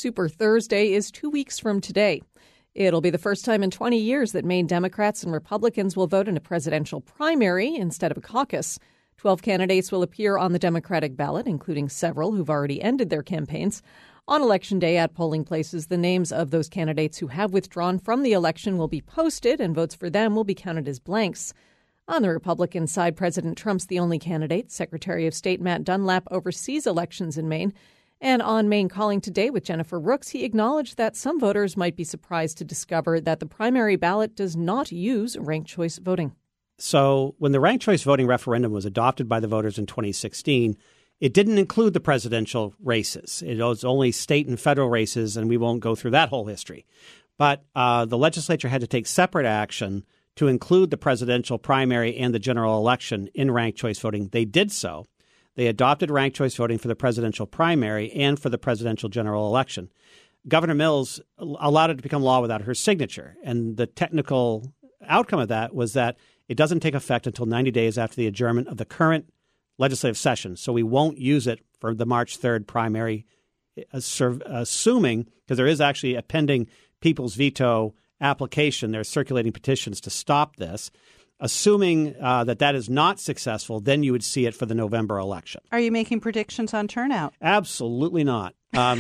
Super Thursday is 2 weeks from today. It'll be the first time in 20 years that Maine Democrats and Republicans will vote in a presidential primary instead of a caucus. 12 candidates will appear on the Democratic ballot, including several who've already ended their campaigns. On Election Day at polling places, the names of those candidates who have withdrawn from the election will be posted, and votes for them will be counted as blanks. On the Republican side, President Trump's the only candidate. Secretary of State Matt Dunlap oversees elections in Maine. And on Maine Calling today with Jennifer Rooks, he acknowledged that some voters might be surprised to discover that the primary ballot does not use ranked choice voting. So when the ranked choice voting referendum was adopted by the voters in 2016, it didn't include the presidential races. It was only state and federal races, and we won't go through that whole history. But the legislature had to take separate action to include the presidential primary and the general election in ranked choice voting. They did so. They adopted ranked choice voting for the presidential primary and for the presidential general election. Governor Mills allowed it to become law without her signature. And the technical outcome of that was that it doesn't take effect until 90 days after the adjournment of the current legislative session. So we won't use it for the March 3rd primary, assuming, because there is actually a pending people's veto application. There's circulating petitions to stop this. Assuming that is not successful, then you would see it for the November election. Are you making predictions on turnout? Absolutely not.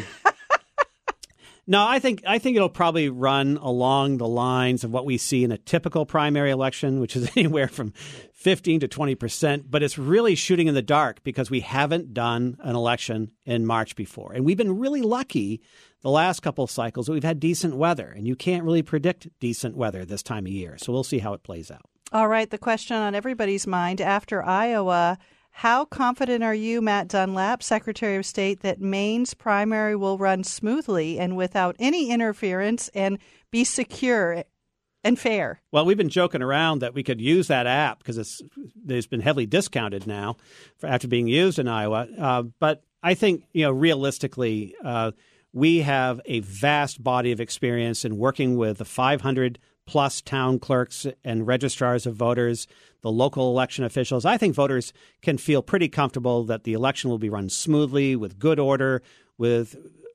No, I think it'll probably run along the lines of what we see in a typical primary election, which is anywhere from 15 to 20%. But it's really shooting in the dark because we haven't done an election in March before. And we've been really lucky the last couple of cycles that we've had decent weather. And you can't really predict decent weather this time of year. So we'll see how it plays out. All right. The question on everybody's mind after Iowa, how confident are you, Matt Dunlap, Secretary of State, that Maine's primary will run smoothly and without any interference and be secure and fair? Well, we've been joking around that we could use that app because it's been heavily discounted now after being used in Iowa. But I think, realistically, we have a vast body of experience in working with the 500 plus town clerks and registrars of voters, the local election officials. I think voters can feel pretty comfortable that the election will be run smoothly, with good order, with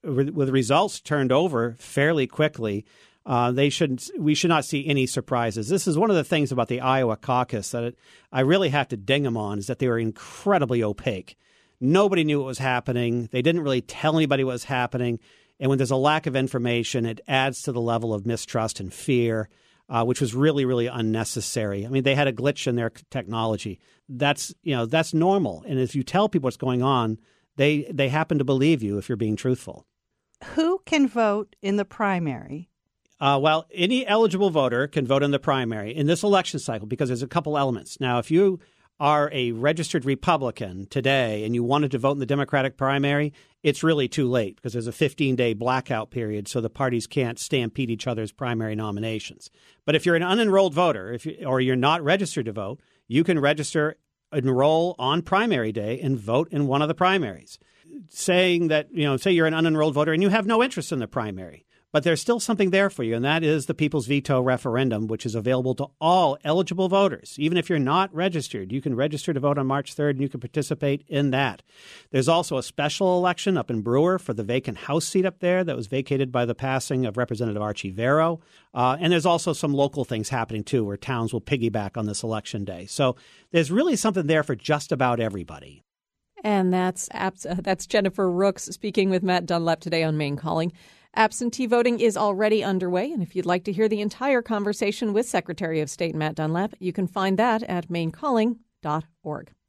results turned over fairly quickly. We should not see any surprises. This is one of the things about the Iowa caucus that I really have to ding them on, is that they were incredibly opaque. Nobody knew what was happening. They didn't really tell anybody what was happening. And when there's a lack of information, it adds to the level of mistrust and fear, which was really, really unnecessary. I mean, they had a glitch in their technology. That's normal. And if you tell people what's going on, they happen to believe you if you're being truthful. Who can vote in the primary? Well, any eligible voter can vote in the primary in this election cycle because there's a couple elements. Now, if you are a registered Republican today and you wanted to vote in the Democratic primary, it's really too late because there's a 15-day blackout period, so the parties can't stampede each other's primary nominations. But if you're an unenrolled voter or you're not registered to vote, you can register, enroll on primary day and vote in one of the primaries. Saying that, say you're an unenrolled voter and you have no interest in the primary, but there's still something there for you, and that is the People's Veto referendum, which is available to all eligible voters. Even if you're not registered, you can register to vote on March 3rd, and you can participate in that. There's also a special election up in Brewer for the vacant House seat up there that was vacated by the passing of Representative Archie Vero. And there's also some local things happening, too, where towns will piggyback on this election day. So there's really something there for just about everybody. And that's Jennifer Rooks speaking with Matt Dunlap today on Maine Calling. Absentee voting is already underway, and if you'd like to hear the entire conversation with Secretary of State Matt Dunlap, you can find that at mainecalling.org.